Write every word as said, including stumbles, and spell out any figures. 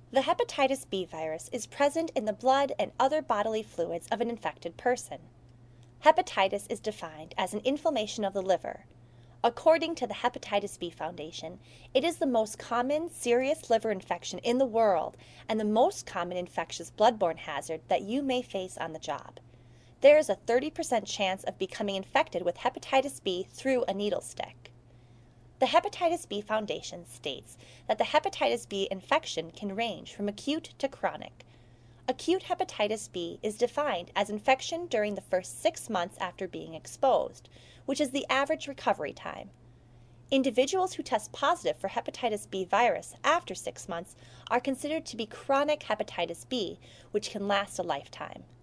The hepatitis B virus is present in the blood and other bodily fluids of an infected person. Hepatitis is defined as an inflammation of the liver. According to the Hepatitis B Foundation, it is the most common serious liver infection in the world and the most common infectious bloodborne hazard that you may face on the job. There is a thirty percent chance of becoming infected with hepatitis B through a needle stick. The Hepatitis B Foundation states that the hepatitis B infection can range from acute to chronic. Acute hepatitis B is defined as infection during the first six months after being exposed, which is the average recovery time. Individuals who test positive for hepatitis B virus after six months are considered to be chronic hepatitis B, which can last a lifetime.